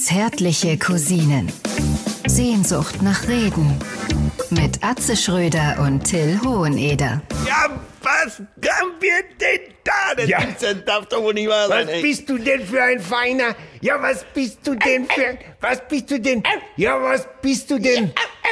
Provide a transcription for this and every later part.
Zärtliche Cousinen. Sehnsucht nach Reden. Mit Atze Schröder und Till Hoheneder. Ja, was haben wir denn da? Das darf doch wohl nicht wahr sein. Was bist du denn für ein Feiner? Ja, was bist du denn für... Was bist du denn? Ja, was bist du denn?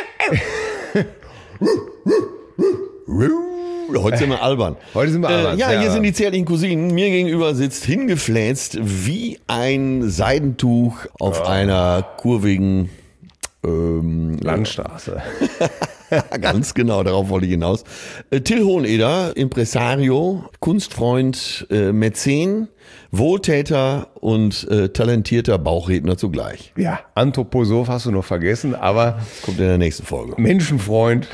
Heute sind wir albern. Heute sind wir albern. Hier sind die zärtlichen Cousinen. Mir gegenüber sitzt hingefläzt wie ein Seidentuch auf einer kurvigen Landstraße. Ganz genau, darauf wollte ich hinaus. Till Hoheneder, Impresario, Kunstfreund, Mäzen, Wohltäter und talentierter Bauchredner zugleich. Ja, Anthroposoph hast du noch vergessen, aber... Kommt in der nächsten Folge. Menschenfreund.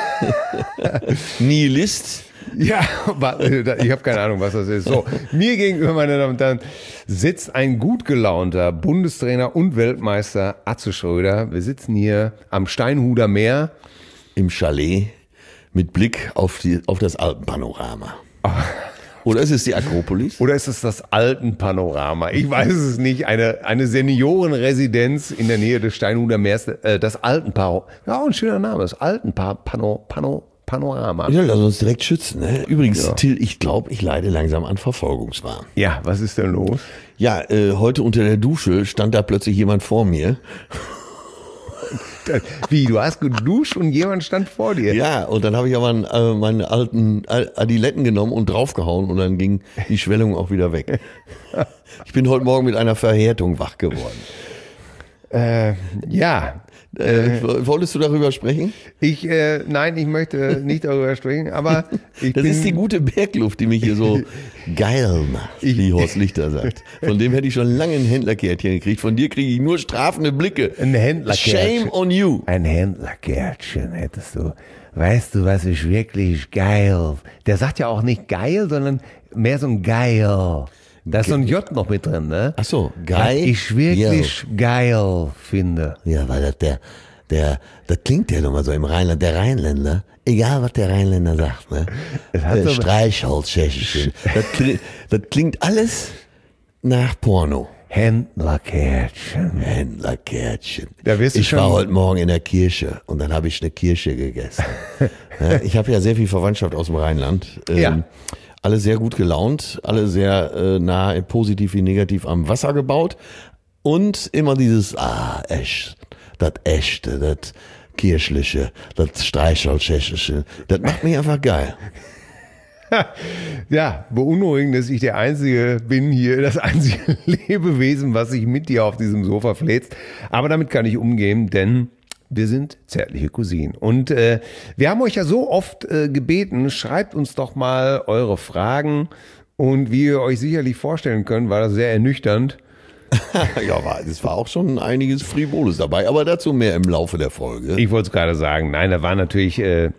Nihilist. Ja, ich habe keine Ahnung, was das ist. So, mir gegenüber, meine Damen und Herren, sitzt ein gut gelaunter Bundestrainer und Weltmeister Atze Schröder. Wir sitzen hier am Steinhuder Meer. Im Chalet mit Blick auf das Alpenpanorama. Oder ist es die Akropolis? Oder ist es das Alpenpanorama? Ich weiß es nicht. Eine Seniorenresidenz in der Nähe des Steinhuder Meers. Das Alpenpanorama. Ja, auch ein schöner Name. Das Alpenpanorama. Ja, lass uns direkt schützen. Ne? Übrigens, ja. Till, ich glaube, ich leide langsam an Verfolgungswahn. Ja, was ist denn los? Ja, heute unter der Dusche stand da plötzlich jemand vor mir. Wie, du hast geduscht und jemand stand vor dir? Ja, und dann habe ich aber meine alten Adiletten genommen und draufgehauen und dann ging die Schwellung auch wieder weg. Ich bin heute Morgen mit einer Verhärtung wach geworden. Ja. Wolltest du darüber sprechen? Nein, ich möchte nicht darüber sprechen, aber das ist die gute Bergluft, die mich hier so geil macht, wie Horst Lichter sagt. Von dem hätte ich schon lange ein Händlerkärtchen gekriegt. Von dir kriege ich nur strafende Blicke. Ein Händlerkärtchen. Shame on you. Ein Händlerkärtchen hättest du. Weißt du, was ist wirklich geil? Der sagt ja auch nicht geil, sondern mehr so ein geil. Da ist so ein J noch mit drin, ne? Ach so, geil. Was ich wirklich geil finde. Ja, weil das klingt ja nochmal so im Rheinland, der Rheinländer, egal was der Rheinländer sagt, ne? Streichholzschächelchen. Das klingt alles nach Porno. Händlerkärtchen. Ich war heute Morgen in der Kirche und dann habe ich eine Kirsche gegessen. Ja, ich habe ja sehr viel Verwandtschaft aus dem Rheinland. Ja. Alle sehr gut gelaunt, alle sehr nah, positiv wie negativ am Wasser gebaut und immer dieses, das Echte, das Kirchliche, das Streichholzschächelchen, das macht mich einfach geil. Ja, beunruhigend, dass ich der Einzige bin hier, das einzige Lebewesen, was sich mit dir auf diesem Sofa fläzt. Aber damit kann ich umgehen, denn wir sind zärtliche Cousinen. Und wir haben euch ja so oft gebeten, schreibt uns doch mal eure Fragen. Und wie ihr euch sicherlich vorstellen könnt, war das sehr ernüchternd. Ja, es war auch schon einiges Frivoles dabei, aber dazu mehr im Laufe der Folge. Ich wollte es gerade sagen. Nein, da waren natürlich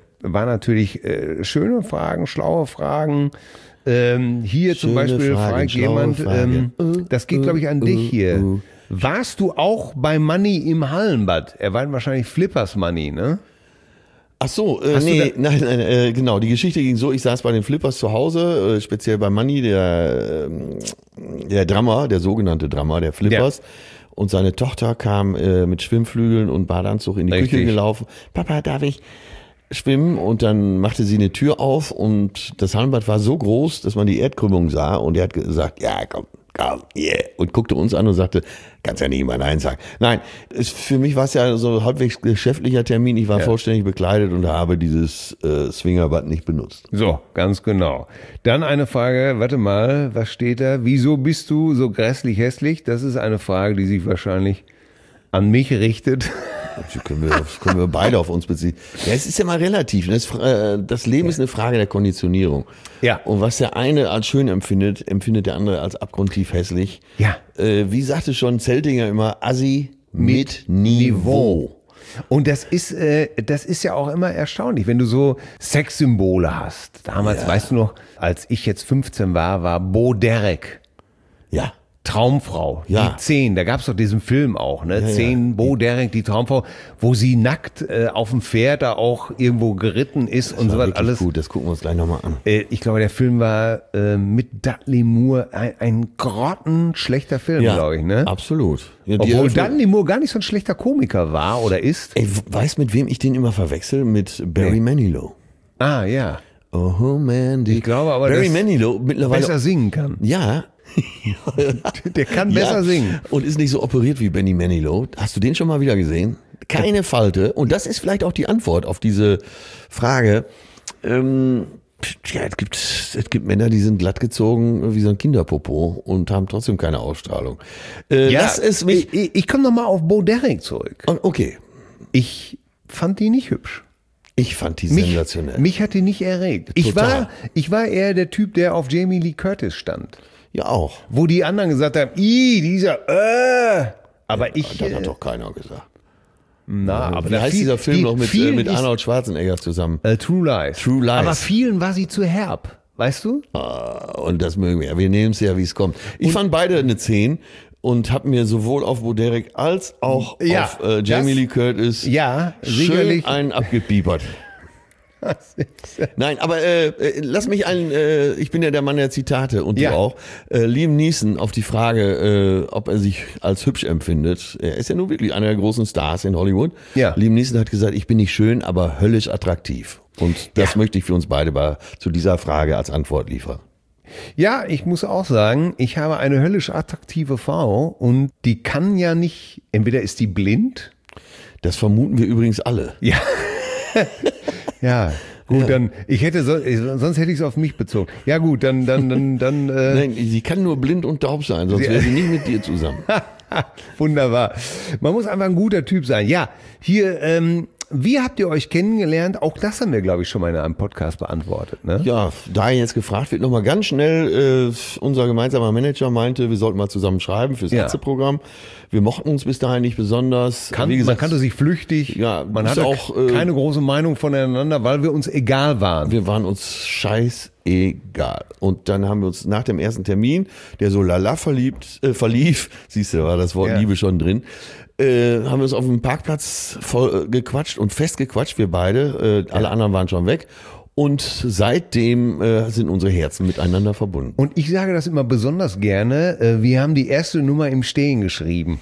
schöne Fragen, schlaue Fragen. Hier zum Beispiel fragt jemand, das geht glaube ich an dich hier. Warst du auch bei Manni im Hallenbad? Er war wahrscheinlich Flippers Manni, ne? Ach so, nein, genau. Die Geschichte ging so, ich saß bei den Flippers zu Hause, speziell bei Manni, der Drummer, der sogenannte Drummer der Flippers. Ja. Und seine Tochter kam mit Schwimmflügeln und Badeanzug in die Küche gelaufen. Papa, darf ich schwimmen? Und dann machte sie eine Tür auf und das Hallenbad war so groß, dass man die Erdkrümmung sah. Und er hat gesagt, ja, komm, yeah. Und guckte uns an und sagte, kannst ja nicht mal Nein sagen. Nein, für mich war es ja so halbwegs geschäftlicher Termin. Ich war vollständig bekleidet und habe dieses Swingerbad nicht benutzt. So, ganz genau. Dann eine Frage, warte mal, was steht da? Wieso bist du so grässlich hässlich? Das ist eine Frage, die sich wahrscheinlich an mich richtet. Können wir beide auf uns beziehen. Ja, es ist ja mal relativ. Das Leben ist eine Frage der Konditionierung. Ja. Und was der eine als schön empfindet der andere als abgrundtief hässlich. Ja. Wie sagte schon Zeltinger immer, Assi mit Niveau. Und das ist ja auch immer erstaunlich, wenn du so Sexsymbole hast. Damals, weißt du noch, als ich jetzt 15 war Bo Derek. Ja. Traumfrau, Ja. die 10, da gab es doch diesen Film auch, ne? 10, Bo Derek, die Traumfrau, wo sie nackt auf dem Pferd da auch irgendwo geritten ist und so was alles. Gut, das gucken wir uns gleich nochmal an. Ich glaube, der Film war mit Dudley Moore ein grottenschlechter Film, glaube ich, ne? Absolut. Ja, Obwohl Dudley Moore gar nicht so ein schlechter Komiker war oder ist. Ey, weißt mit wem ich den immer verwechsel? Mit Barry Manilow. Ah, ja. Oh man, Ich glaube aber, Barry dass Manilow mittlerweile besser singen kann. Ja. Der kann besser singen. Und ist nicht so operiert wie Benny Manilow. Hast du den schon mal wieder gesehen? Keine Falte. Und das ist vielleicht auch die Antwort auf diese Frage. Es gibt Männer, die sind glattgezogen wie so ein Kinderpopo und haben trotzdem keine Ausstrahlung. Lass es mich. Ich komme nochmal auf Bo Derek zurück. Okay. Ich fand die nicht hübsch. Ich fand die sensationell. Mich hat die nicht erregt. Ich war eher der Typ, der auf Jamie Lee Curtis stand. Ja, auch. Wo die anderen gesagt haben, dieser, aber ich. Das hat doch keiner gesagt. Aber wie heißt dieser Film noch mit Arnold Schwarzenegger zusammen? True Lies. True Lies. Aber vielen war sie zu herb, weißt du? Und das mögen wir. Wir nehmen es ja, wie es kommt. Ich fand beide eine 10 und habe mir sowohl auf Bo Derek als auch auf Jamie Lee Curtis sicherlich schön einen abgepiepert. Nein, aber lass mich ich bin ja der Mann der Zitate und du auch. Liam Neeson auf die Frage, ob er sich als hübsch empfindet. Er ist ja nun wirklich einer der großen Stars in Hollywood. Ja. Liam Neeson hat gesagt, ich bin nicht schön, aber höllisch attraktiv. Und das möchte ich für uns beide zu dieser Frage als Antwort liefern. Ja, ich muss auch sagen, ich habe eine höllisch attraktive Frau und die kann ja nicht, entweder ist die blind. Das vermuten wir übrigens alle. Ja. Ja, gut, dann, sonst hätte ich es auf mich bezogen. Ja gut, dann. Nein, sie kann nur blind und taub sein, sonst wäre sie nicht mit dir zusammen. Wunderbar. Man muss einfach ein guter Typ sein. Ja, hier, wie habt ihr euch kennengelernt? Auch das haben wir, glaube ich, schon mal in einem Podcast beantwortet. Ne? Ja, da jetzt gefragt wird, nochmal ganz schnell, unser gemeinsamer Manager meinte, wir sollten mal zusammen schreiben fürs Ärzteprogramm. Wir mochten uns bis dahin nicht besonders. Wie gesagt, man kannte sich flüchtig. Ja, man hatte auch keine große Meinung voneinander, weil wir uns egal waren. Wir waren uns scheißegal. Und dann haben wir uns nach dem ersten Termin, der so lala verlief, siehst du, war das Wort Liebe schon drin, haben wir uns auf dem Parkplatz voll gequatscht und festgequatscht, wir beide. Alle anderen waren schon weg. Und seitdem sind unsere Herzen miteinander verbunden. Und ich sage das immer besonders gerne, wir haben die erste Nummer im Stehen geschrieben.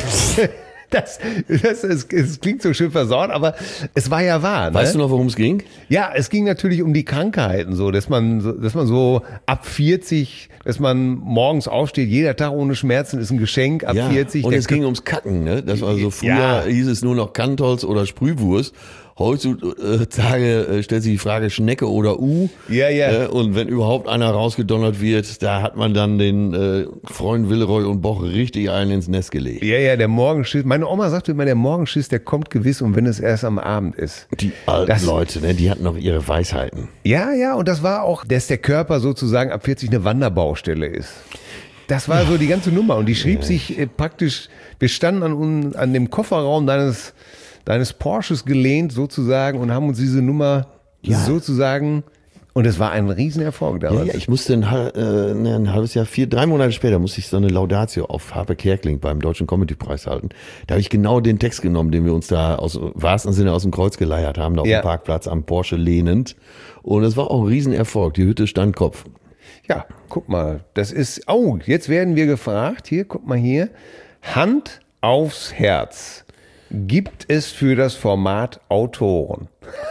Es klingt so schön versaut, aber es war ja wahr. Weißt du noch, worum es ging? Ja, es ging natürlich um die Krankheiten, so, dass man so ab 40, dass man morgens aufsteht, jeder Tag ohne Schmerzen ist ein Geschenk, ab 40. Und es ging ums Kacken, ne? Das war so, früher hieß es nur noch Kantholz oder Sprühwurst. Heutzutage stellt sich die Frage Schnecke oder und wenn überhaupt einer rausgedonnert wird, da hat man dann den Freund Willeroy und Boch richtig einen ins Nest gelegt. Ja, der Morgenschiss. Meine Oma sagte immer, der Morgenschiss, der kommt gewiss und wenn es erst am Abend ist. Die alten Leute, ne, die hatten noch ihre Weisheiten. Ja, und das war auch, dass der Körper sozusagen ab 40 eine Wanderbaustelle ist. Das war so die ganze Nummer und die schrieb sich praktisch, wir standen an dem Kofferraum deines Porsches gelehnt sozusagen und haben uns diese Nummer sozusagen, und es war ein Riesenerfolg damals. Ja, ich musste ein halbes Jahr, 3 Monate später musste ich so eine Laudatio auf Harpe Kerkeling beim Deutschen Comedy-Preis halten. Da habe ich genau den Text genommen, den wir uns da im wahrsten Sinne aus dem Kreuz geleiert haben, da auf dem Parkplatz am Porsche lehnend. Und es war auch ein Riesenerfolg. Die Hütte stand Kopf. Ja, guck mal, jetzt werden wir gefragt, hier, guck mal hier, Hand aufs Herz. Gibt es für das Format Autoren?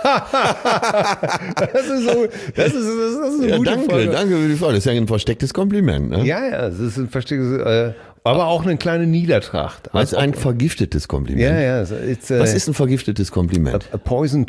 Das ist eine gute Frage. Danke für die Frage. Das ist ja ein verstecktes Kompliment. Ne? Ja, es ist ein verstecktes, aber auch eine kleine Niedertracht. Was ist ein vergiftetes Kompliment? Ja. Was ist ein vergiftetes Kompliment? A poison,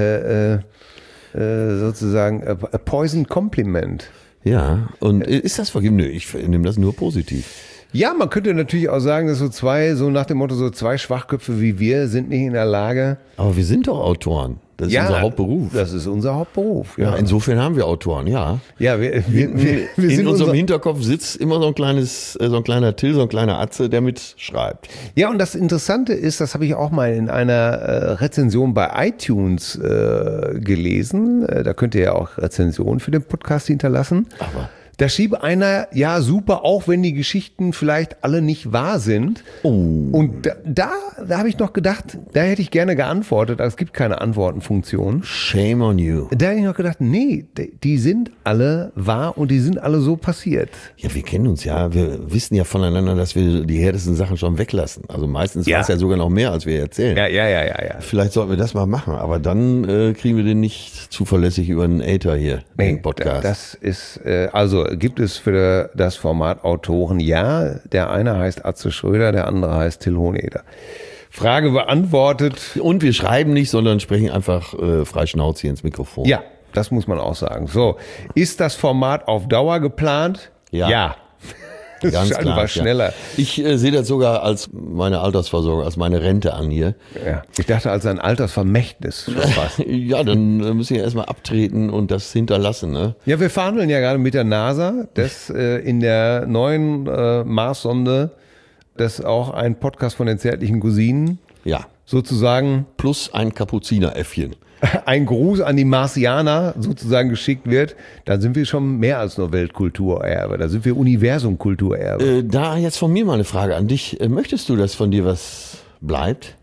sozusagen, a poison compliment. Ja, und ist das vergiftet? Nö, ich nehme das nur positiv. Ja, man könnte natürlich auch sagen, dass so nach dem Motto, so 2 Schwachköpfe wie wir sind nicht in der Lage. Aber wir sind doch Autoren. Das ist unser Hauptberuf. Das ist unser Hauptberuf. Ja, insofern haben wir Autoren, ja. Ja, wir in sind unserem Hinterkopf sitzt immer so ein kleiner Till, so ein kleiner Atze, der mitschreibt. Ja, und das Interessante ist, das habe ich auch mal in einer Rezension bei iTunes gelesen. Da könnt ihr ja auch Rezensionen für den Podcast hinterlassen. Aber Da schrieb einer, ja super, auch wenn die Geschichten vielleicht alle nicht wahr sind. Oh. Und da habe ich noch gedacht, da hätte ich gerne geantwortet, aber es gibt keine Antwortenfunktion. Shame on you. Da hätte ich noch gedacht, nee, die sind alle wahr und die sind alle so passiert. Ja, wir kennen uns ja. Wir wissen ja voneinander, dass wir die härtesten Sachen schon weglassen. Also meistens war es ja sogar noch mehr, als wir erzählen. Ja. Vielleicht sollten wir das mal machen, aber dann kriegen wir den nicht zuverlässig über einen Äther hier, den Podcast. Das ist, also gibt es für das Format Autoren, ja. Der eine heißt Atze Schröder, der andere heißt Till Hoheneder. Frage beantwortet. Und wir schreiben nicht, sondern sprechen einfach frei Schnauze hier ins Mikrofon. Ja, das muss man auch sagen. So, ist das Format auf Dauer geplant? Ja. Das Ganz klar, war schneller. Ja. Ich sehe das sogar als meine Altersvorsorge, als meine Rente an hier. Ja. Ich dachte als ein Altersvermächtnis schon fast. Ja, dann müssen wir erstmal abtreten und das hinterlassen. Ne? Ja, wir verhandeln ja gerade mit der NASA, dass in der neuen Marssonde, dass auch ein Podcast von den zärtlichen Cousinen sozusagen plus ein Kapuzineräffchen. Ein Gruß an die Marsianer sozusagen geschickt wird, dann sind wir schon mehr als nur Weltkulturerbe, da sind wir Universum-Kulturerbe. Da jetzt von mir mal eine Frage an dich. Möchtest du, dass von dir was bleibt?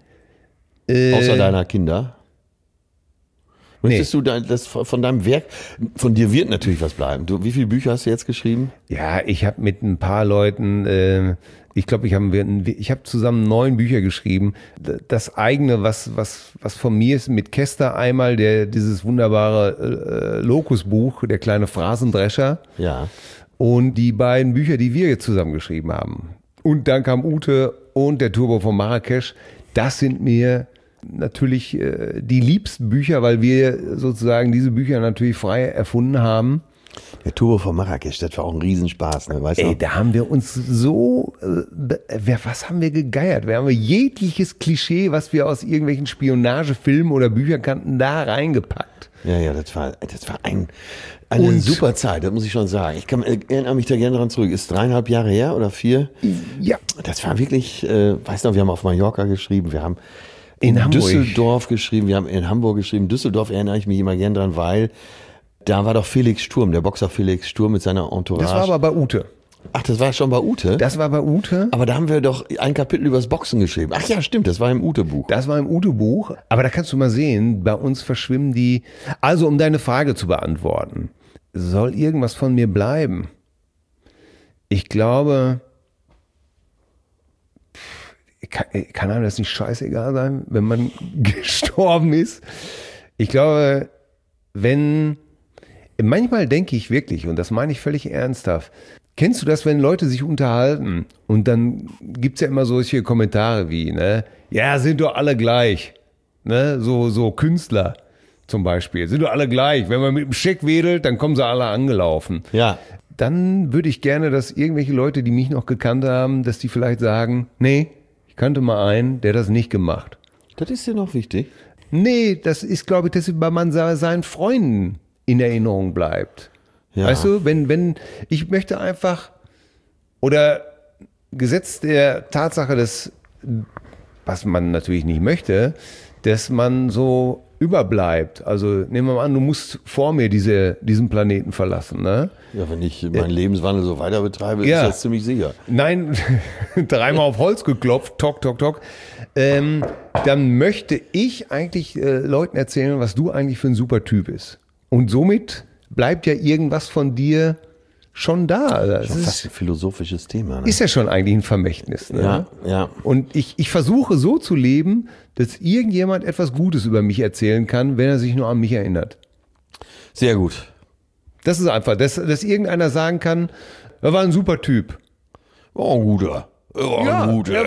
Außer deiner Kinder? Möchtest du das von deinem Werk, von dir wird natürlich was bleiben. Wie viele Bücher hast du jetzt geschrieben? Ja, ich habe mit ein paar Leuten, ich glaube, ich habe zusammen 9 Bücher geschrieben. Das eigene, was von mir ist, mit Kester einmal, dieses wunderbare Locus-Buch, der kleine Phrasendrescher. Ja. Und die beiden Bücher, die wir jetzt zusammen geschrieben haben. Und dann kam Ute und der Turbo von Marrakesch. Das sind mir natürlich die liebsten Bücher, weil wir sozusagen diese Bücher natürlich frei erfunden haben. Der Turbo von Marrakesch, das war auch ein Riesenspaß, ne? Weißt du? Da haben wir uns so, was haben wir gegeiert? Wir haben jegliches Klischee, was wir aus irgendwelchen Spionagefilmen oder Büchern kannten, da reingepackt. Ja, das war eine super Zeit, das muss ich schon sagen. Ich erinnere mich da gerne dran zurück. Ist 3,5 Jahre her oder 4? Ja. Das war wirklich, weißt du, wir haben auf Mallorca geschrieben, wir haben in Düsseldorf geschrieben, wir haben in Hamburg geschrieben. Düsseldorf erinnere ich mich immer gern dran, weil da war doch Felix Sturm, der Boxer Felix Sturm mit seiner Entourage. Das war aber bei Ute. Ach, das war schon bei Ute? Das war bei Ute. Aber da haben wir doch ein Kapitel übers Boxen geschrieben. Ach ja, stimmt, das war im Ute-Buch. Das war im Ute-Buch. Aber da kannst du mal sehen, bei uns verschwimmen die. Also, um deine Frage zu beantworten. Soll irgendwas von mir bleiben? Ich glaube, kann einem das nicht scheißegal sein, wenn man gestorben ist? Ich glaube, manchmal denke ich wirklich, und das meine ich völlig ernsthaft, kennst du das, wenn Leute sich unterhalten und dann gibt's ja immer solche Kommentare wie, ne, ja, sind doch alle gleich, ne, so Künstler zum Beispiel, sind doch alle gleich, wenn man mit dem Scheck wedelt, dann kommen sie alle angelaufen. Ja. Dann würde ich gerne, dass irgendwelche Leute, die mich noch gekannt haben, dass die vielleicht sagen, nee, ich kannte mal einen, der das nicht gemacht. Das ist dir noch wichtig? Nee, das ist, glaube ich, dass man seinen Freunden in Erinnerung bleibt. Ja. Weißt du, wenn ich möchte einfach, oder gesetzt der Tatsache, dass, was man natürlich nicht möchte, dass man so überbleibt. Also nehmen wir mal an, du musst vor mir diesen Planeten verlassen. Ne? Ja, wenn ich meinen Lebenswandel so weiter betreibe, ist das ziemlich sicher. Nein, 3-mal auf Holz geklopft, tok, tok, tok. Dann möchte ich eigentlich Leuten erzählen, was du eigentlich für ein super Typ bist. Und somit bleibt ja irgendwas von dir schon da. Das ist fast ein philosophisches Thema. Ne? Ist ja schon eigentlich ein Vermächtnis. Ne? Ja. Und ich versuche so zu leben, dass irgendjemand etwas Gutes über mich erzählen kann, wenn er sich nur an mich erinnert. Sehr gut. Das ist einfach, dass irgendeiner sagen kann, er war ein super Typ. War ein guter. Er war ein guter.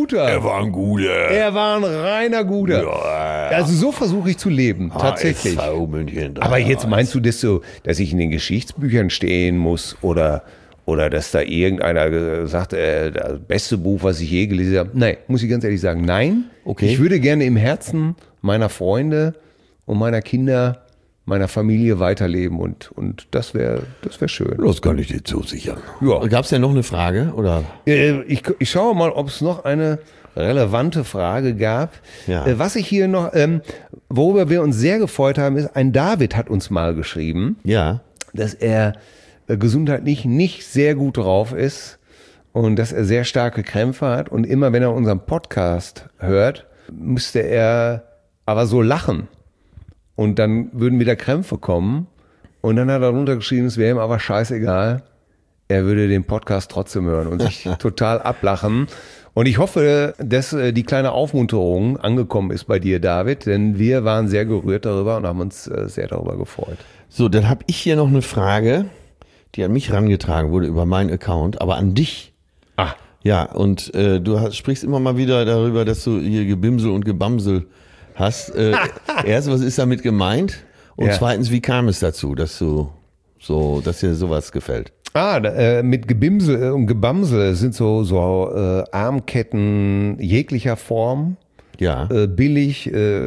Er war ein reiner Guter. Ja. Also so versuche ich zu leben, tatsächlich. Aber jetzt meinst du, dass ich in den Geschichtsbüchern stehen muss oder dass da irgendeiner sagt, das beste Buch, was ich je gelesen habe? Nein, muss ich ganz ehrlich sagen, nein. Okay. Ich würde gerne im Herzen meiner Freunde und meiner Kinder, meiner Familie weiterleben und das wäre schön. Das kann ich dir zusichern. Ja. Gab es denn noch eine Frage? Oder? Ich schaue mal, ob es noch eine relevante Frage gab. Ja. Was ich hier noch, worüber wir uns sehr gefreut haben, ist, ein David hat uns mal geschrieben, ja, dass er gesundheitlich nicht sehr gut drauf ist und dass er sehr starke Krämpfe hat. Und immer wenn er unseren Podcast hört, müsste er aber so lachen. Und dann würden wieder Krämpfe kommen. Und dann hat er runtergeschrieben, es wäre ihm aber scheißegal. Er würde den Podcast trotzdem hören und sich total ablachen. Und ich hoffe, dass die kleine Aufmunterung angekommen ist bei dir, David, denn wir waren sehr gerührt darüber und haben uns sehr darüber gefreut. So, dann habe ich hier noch eine Frage, die an mich herangetragen wurde über meinen Account, aber an dich. Ah. Ja, und du sprichst immer mal wieder darüber, dass du hier Gebimsel und Gebamsel hast. Erst, was ist damit gemeint? Und zweitens, wie kam es dazu, dass dir sowas gefällt? Mit Gebimsel und Gebamsel sind so Armketten jeglicher Form. Ja. Billig,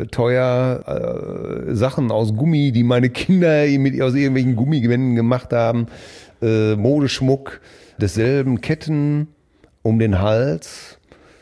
teuer, Sachen aus Gummi, die meine Kinder aus irgendwelchen Gummigewänden gemacht haben. Modeschmuck desselben, Ketten um den Hals.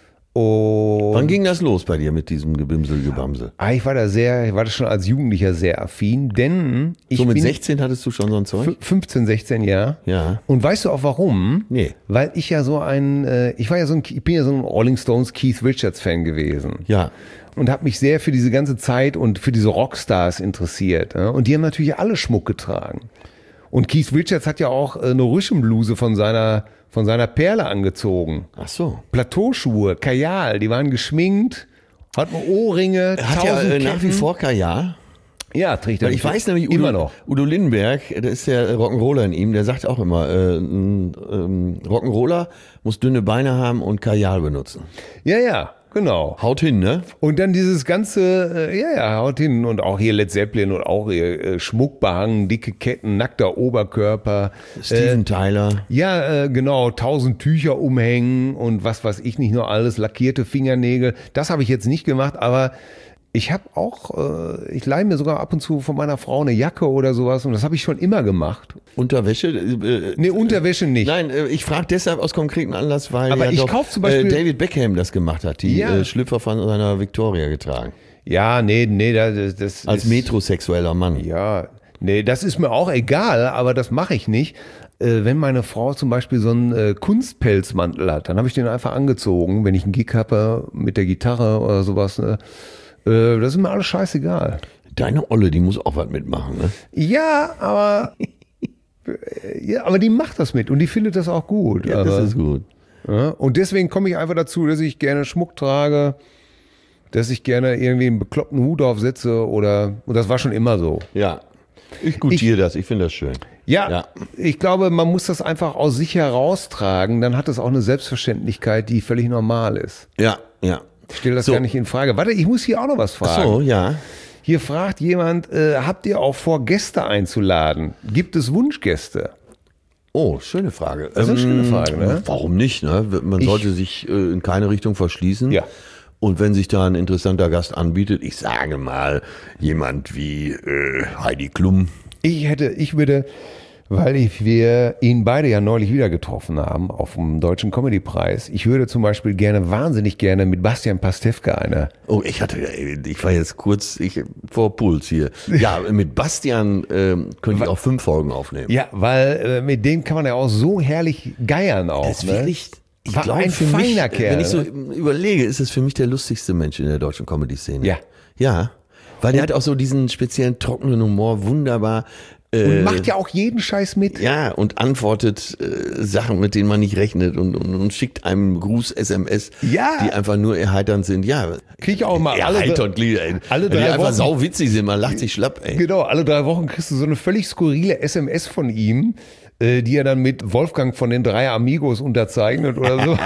Und wann ging das los bei dir mit diesem Gebimsel-Gebamsel? Ich war da schon als Jugendlicher sehr affin, denn so mit 16 hattest du schon so ein Zeug? 15, 16, ja. Ja. Und weißt du auch warum? Nee. Weil ich ja ich bin ja so ein Rolling Stones Keith Richards Fan gewesen. Ja. Und habe mich sehr für diese ganze Zeit und für diese Rockstars interessiert. Und die haben natürlich alle Schmuck getragen. Und Keith Richards hat ja auch eine Rüschenbluse von seiner Perle angezogen. Ach so. Plateauschuhe, Kajal, die waren geschminkt, hatten Ohrringe, hat ja nach wie vor Kajal. Ja, trägt er. Ich weiß nämlich, immer noch. Udo Lindenberg, der ist der Rock'n'Roller in ihm, der sagt auch immer, Rock'n'Roller muss dünne Beine haben und Kajal benutzen. Ja, genau. Haut hin, ne? Und dann dieses ganze, haut hin und auch hier Led Zeppelin und auch hier Schmuck behangen, dicke Ketten, nackter Oberkörper. Steven Tyler. Ja, genau, 1000 Tücher umhängen und was weiß ich nicht nur alles, lackierte Fingernägel. Das habe ich jetzt nicht gemacht, aber ich habe auch, ich leihe mir sogar ab und zu von meiner Frau eine Jacke oder sowas und das habe ich schon immer gemacht. Unterwäsche? Nee, Unterwäsche nicht. Nein, ich frage deshalb aus konkreten Anlass, weil aber ich kaufe zum Beispiel David Beckham das gemacht hat, die Schlüpfer von seiner Victoria getragen. Ja, nee, das als metrosexueller Mann. Ja, nee, das ist mir auch egal, aber das mache ich nicht. Wenn meine Frau zum Beispiel so einen Kunstpelzmantel hat, dann habe ich den einfach angezogen, wenn ich einen Gig habe mit der Gitarre oder sowas, ne? Das ist mir alles scheißegal. Deine Olle, die muss auch was mitmachen, ne? Ja, aber die macht das mit und die findet das auch gut. Ja, das ist gut. Ja, und deswegen komme ich einfach dazu, dass ich gerne Schmuck trage, dass ich gerne irgendwie einen bekloppten Hut aufsetze und das war schon immer so. Ja, ich gutiere das, ich finde das schön. Ja, ich glaube, man muss das einfach aus sich heraustragen, dann hat es auch eine Selbstverständlichkeit, die völlig normal ist. Ja. Ich stelle das gar nicht in Frage. Warte, ich muss hier auch noch was fragen. Ach so, ja. Hier fragt jemand, habt ihr auch vor, Gäste einzuladen? Gibt es Wunschgäste? Oh, schöne Frage. Das ist eine schöne Frage, ne? Warum nicht, ne? Man sollte sich in keine Richtung verschließen. Ja. Und wenn sich da ein interessanter Gast anbietet, ich sage mal, jemand wie Heidi Klum. Ich würde, weil wir ihn beide ja neulich wieder getroffen haben auf dem Deutschen Comedy-Preis. Ich würde zum Beispiel wahnsinnig gerne mit Bastian Pastewka Oh, ich war jetzt kurz vor Puls hier. Ja, mit Bastian könnte ich auch 5 Folgen aufnehmen. Ja, weil mit dem kann man ja auch so herrlich geiern auch. Das ist wirklich, ich war glaube, ein für feiner mich, Kerl. wenn ich so überlege, ist es für mich der lustigste Mensch in der deutschen Comedy-Szene. Ja. Ja, weil der hat auch so diesen speziellen trockenen Humor, wunderbar. Und macht ja auch jeden Scheiß mit. Ja, und antwortet Sachen, mit denen man nicht rechnet und schickt einem Gruß-SMS, die einfach nur erheiternd sind. Ja, krieg ich auch mal erheiternd, die einfach sauwitzig sind, man lacht sich schlapp, ey. Genau, alle 3 Wochen kriegst du so eine völlig skurrile SMS von ihm, die er dann mit Wolfgang von den 3 Amigos unterzeichnet oder so.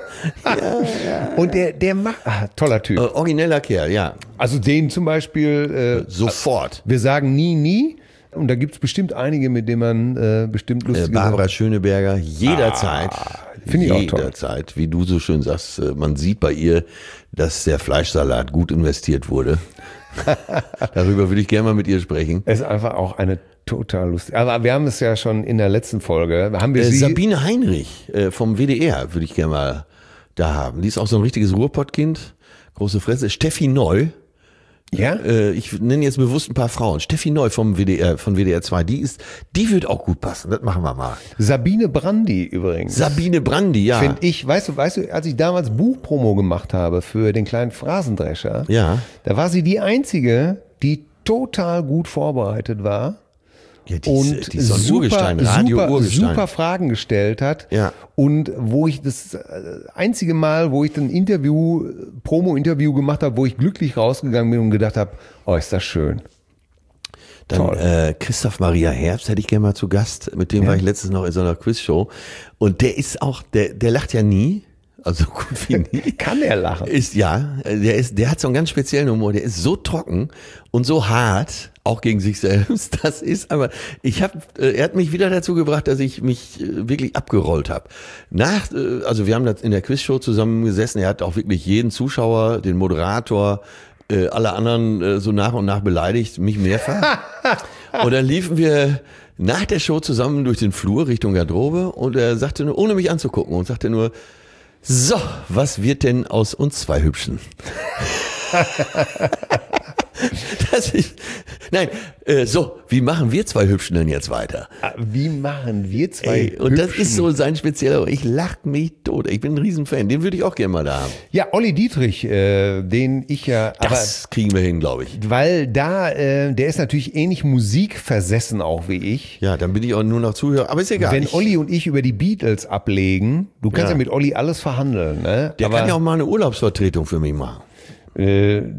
Ja. Und der macht, toller Typ. Origineller Kerl, ja. Also den zum Beispiel. Sofort. Wir sagen nie. Und da gibt es bestimmt einige, mit denen man bestimmt lustige Barbara Schöneberger, jederzeit. Finde ich auch toll. Jederzeit, wie du so schön sagst, man sieht bei ihr, dass der Fleischsalat gut investiert wurde. Darüber würde ich gerne mal mit ihr sprechen. Es ist einfach auch eine total lustige. Aber wir haben es ja schon in der letzten Folge. Sabine Heinrich vom WDR würde ich gerne mal da haben. Die ist auch so ein richtiges Ruhrpottkind. Große Fresse. Steffi Neu. Ja? Ich nenne jetzt bewusst ein paar Frauen. Steffi Neu vom WDR, von WDR 2, die wird auch gut passen. Das machen wir mal. Sabine Brandi übrigens. Sabine Brandi, ja. Finde ich, weißt du, als ich damals Buchpromo gemacht habe für den kleinen Phrasendrescher, Ja. da war sie die einzige, die total gut vorbereitet war. Ja, Und die ist so ein Urgestein, Radio-Urgestein. super Fragen gestellt hat. Ja. Und wo ich das einzige Mal, wo ich ein Promo-Interview gemacht habe, wo ich glücklich rausgegangen bin und gedacht habe, oh, ist das schön. Dann Christoph Maria Herbst hätte ich gerne mal zu Gast. Mit dem war ich letztens noch in so einer Quizshow. Und der ist auch, der lacht ja nie. Also so gut wie nie. Kann er lachen? Der hat so einen ganz speziellen Humor. Der ist so trocken und so hart, auch gegen sich selbst. Das ist aber, er hat mich wieder dazu gebracht, dass ich mich wirklich abgerollt habe. Also wir haben das in der Quizshow zusammen gesessen. Er hat auch wirklich jeden Zuschauer, den Moderator, alle anderen so nach und nach beleidigt, mich mehrfach. Und dann liefen wir nach der Show zusammen durch den Flur Richtung Garderobe und er sagte nur, ohne mich anzugucken, und sagte nur, so, was wird denn aus uns zwei Hübschen? Wie machen wir zwei Hübschen denn jetzt weiter? Wie machen wir zwei Hübschen? Und das ist so sein spezieller, ich lach mich tot, ich bin ein Riesenfan, den würde ich auch gerne mal da haben. Ja, Olli Dietrich, den ich ja... Das kriegen wir hin, glaube ich. Weil der ist natürlich ähnlich musikversessen auch wie ich. Ja, dann bin ich auch nur noch Zuhörer, aber ist egal. Wenn Olli und ich über die Beatles ablegen, du kannst ja mit Olli alles verhandeln. Ne? Der kann ja auch mal eine Urlaubsvertretung für mich machen. Nein,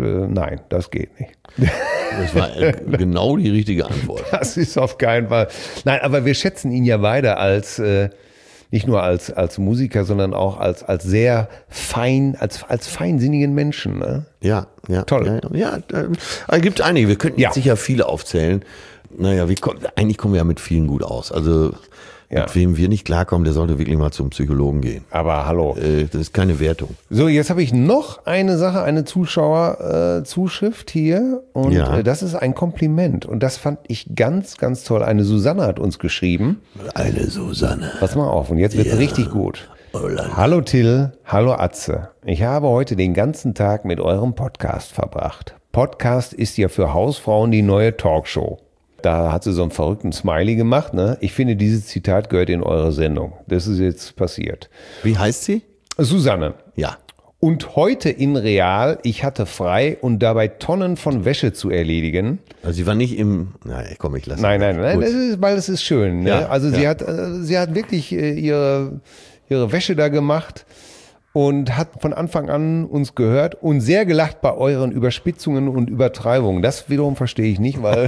das geht nicht. Das war genau die richtige Antwort. Das ist auf keinen Fall. Nein, aber wir schätzen ihn ja beide als, nicht nur als Musiker, sondern auch als sehr fein, als feinsinnigen Menschen. Ne? Ja. Toll. Ja, gibt einige. Wir könnten jetzt sicher viele aufzählen. Naja, eigentlich kommen wir ja mit vielen gut aus. Also, mit wem wir nicht klarkommen, der sollte wirklich mal zum Psychologen gehen. Aber hallo. Das ist keine Wertung. So, jetzt habe ich noch eine Sache, eine Zuschauerzuschrift hier. Und das ist ein Kompliment. Und das fand ich ganz, ganz toll. Eine Susanne hat uns geschrieben. Eine Susanne. Pass mal auf, und jetzt wird's richtig gut. Hallo Till, hallo Atze. Ich habe heute den ganzen Tag mit eurem Podcast verbracht. Podcast ist ja für Hausfrauen die neue Talkshow. Da hat sie so einen verrückten Smiley gemacht. Ne? Ich finde, dieses Zitat gehört in eure Sendung. Das ist jetzt passiert. Wie heißt sie? Susanne. Ja. Und heute in Real, ich hatte frei und dabei Tonnen von Wäsche zu erledigen. Also sie war nicht im... ich lasse Nein, weil es ist schön. Ne? Ja, also sie hat wirklich ihre Wäsche da gemacht und hat von Anfang an uns gehört und sehr gelacht bei euren Überspitzungen und Übertreibungen. Das wiederum verstehe ich nicht, weil...